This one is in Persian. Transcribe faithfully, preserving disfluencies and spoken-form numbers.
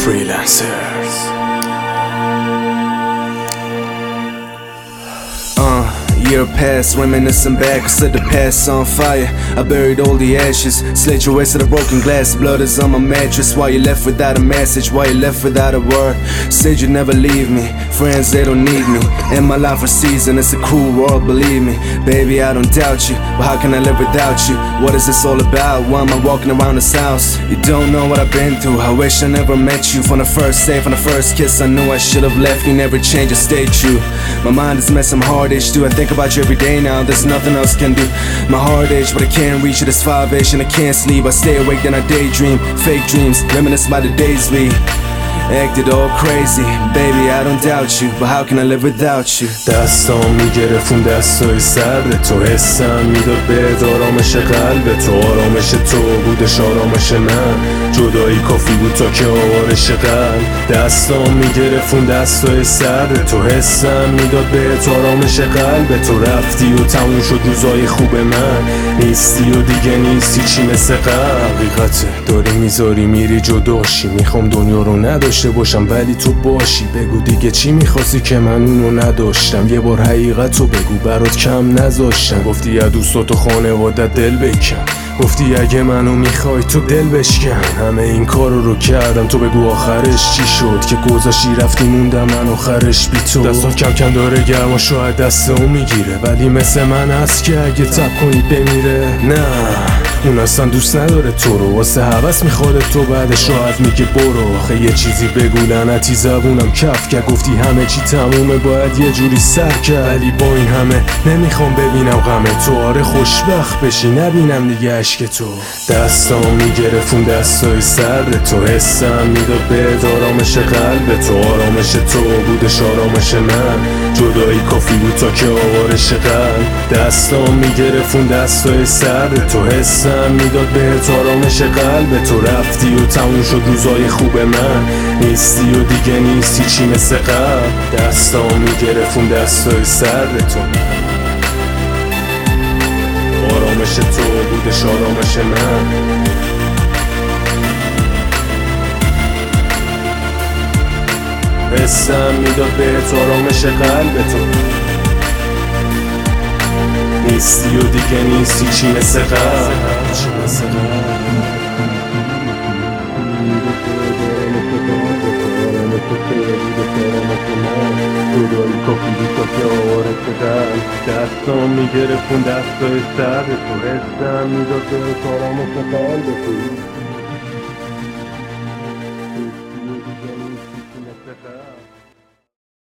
freelancers. Uh, year passed, reminiscing back, set the past on fire. I buried all the ashes, slit your waist to the broken glass. Blood is on my mattress. Why you left without a message? Why you left without a word? Said you'd never leave me. Friends, they don't need me. In my life for season, it's a cruel world, believe me. Baby, I don't doubt you, but how can I live without you? What is this all about? Why am I walking around this house? You don't know what I've been through. I wish I never met you. From the first day, from the first kiss, I knew I should have left. You never changed, I stayed true. My mind is messing, I'm hard-ish too. I think about you every day now, there's nothing else can do. My heart itch, but I can't reach it. It's five-ish and I can't sleep. I stay awake, then I daydream. Fake dreams, reminisce by the days we acted all crazy. Baby, I don't doubt you, but how can I live without you? دستام میگرفت اون دستای سرد تو، حسم میداد بهت آرامش قلب تو. آرامش تو بودش آرامش من، جدایی کافی بود تا که آوارش قلب. دستام میگرفت اون دستای سرد تو، حسم میداد بهت آرامش قلب تو. رفتی و تموم شد روزای خوب من، نیستی و دیگه نیستی چی مثل قبل. حقیقته داری میذاری میری جداشی، میخوام دنیا رو نداشته باشم ولی تو باشی. بگو دیگه چی میخواستی که من اونو نداشتم؟ یه بار حقیقتو بگو برات کم نذاشتم. گفتی از دوستات و خانوادت دل بکن، گفتی اگه منو میخوای تو دل بشکن. همه این کارو رو کردم، تو بگو آخرش چی شد که گذاشتی رفتی موندم من آخرش بی تو. دستا کم کم داره گرم و شاید دست اون میگیره، ولی مثل من هست که اگه تب کنی بمیره. نه اون اصلا دوست نداره تو رو، واسه حوث میخواد تو، بعدش راحت میگه برو. آخه یه چیزی بگو لعنتی زبونم کف که گفتی همه چی تمومه باید یه جوری سر کرد. ولی با این همه نمیخوام ببینم غم تو، آره خوشبخت بشی نبینم دیگه عشق تو. دستام میگرفت اون دستای سرد تو، حسم میداد بهت آرامش قلب تو. آرامش تو بودش آرامش من، جدایی کافی بود تا که آوارش قلب. دستام میگرفت اون دستای سرد تو، حسم میداد بهت آرامش قلب تو. رفتی و تموم شد روزای خوب من، نیستی و دیگه نیستی چی مثل قبل. دستام میگرفت اون دستای سرد تو، آرامش تو بودش آرامش من. حسم میداد بهت آرامش قلب تو، نیستی و دیگه نیستی چی مثل قبل. جدایی کافی بود تا که آوارش قلب. دستام میگرفت اون دستای سرد تو، حسم میداد بهت آرامش قلب تو.